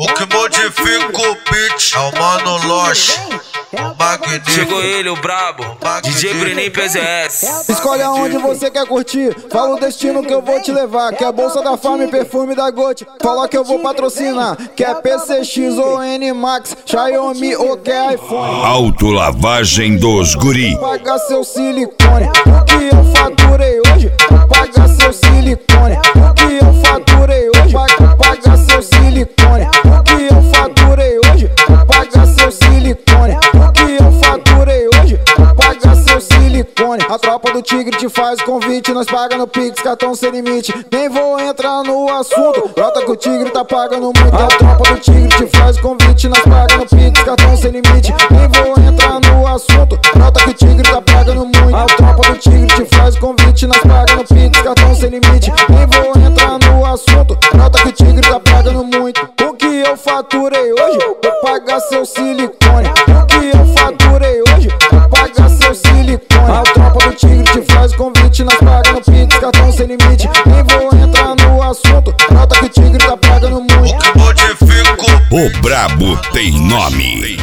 O que modifica o beat é o Mano Loche, o magnífico. Chegou ele, o brabo, DJ Brenin PZS. Escolhe aonde você quer curtir, fala o destino que eu vou te levar. Quer bolsa da Farm, perfume da Gotti, fala que eu vou patrocinar. Quer PCX ou N-Max, Xiaomi ou quer iPhone. Autolavagem dos guri. Paga seu silicone, o que eu faturei hoje. Paga seu silicone, o que eu faturei hoje. Paga seu silicone, o que eu faturei hoje. Paga seu silicone, o que eu faturei hoje. Paga seu silicone. A tropa do Tigre te faz convite, nós paga no Pix, cartão sem limite. Nem vou entrar no assunto, nota que o Tigre tá pagando muito. A tropa do Tigre te faz convite, nós paga no Pix, cartão sem limite. Nem vou entrar no assunto, nota que o Tigre tá pagando muito. A tropa do Tigre te faz convite, nós paga no Pix, cartão sem limite. Nem vou entrar no assunto, nota que o Tigre tá pagando muito. O que eu faturei hoje, vou pagar seu silicone. O que eu faturei hoje, vou pagar seu silicone. A tropa do Tigre te faz convite, nós paga no Pix, cartão sem limite. Nem vou entrar no assunto, nota que o Tigre tá pagando muito. O que modifica O brabo tem nome.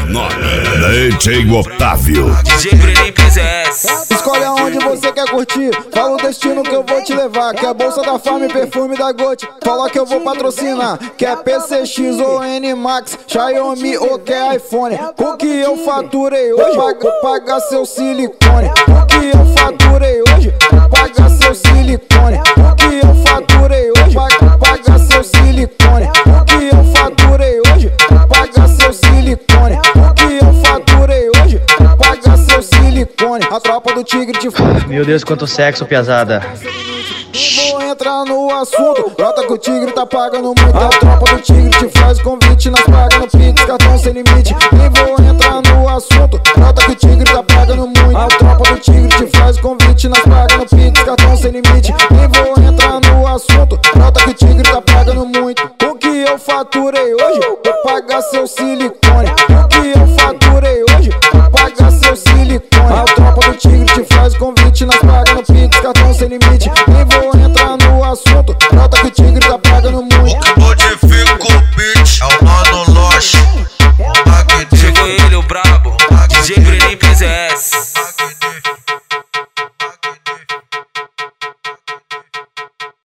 DJ Otávio. DJ Brenin PZS. Escolhe aonde você quer curtir, fala o destino que eu vou te levar. Quer bolsa da Farm, perfume da Gotti, fala que eu vou patrocinar. Quer PCX ou N-Max, Xiaomi ou quer iPhone. O que eu faturei hoje, paga seu silicone. O que eu faturei hoje, paga seu silicone. O que eu faturei hoje, paga seu silicone. O que eu faturei hoje, paga seu silicone. O que eu faturei hoje, paga seu silicone. A tropa do Tigre te faz. Meu Deus, quanto sexo, piazada. Nem vou entrar no assunto, nota que o Tigre tá pagando muito. A tropa do Tigre te faz convite, nós paga no Pix, cartão sem limite. Nem vou entrar no assunto, nota que o Tigre tá pagando muito. A tropa do Tigre te faz convite, nós paga no Pix, cartão sem limite. Nem vou entrar no assunto, nota que o Tigre tá pagando muito. O que eu faturei hoje, vou pagar seu silicone. O que eu faturei hoje, vou pagar seu silicone. A tropa do Tigre te faz convite, nós paga no Pix, cartão sem limite.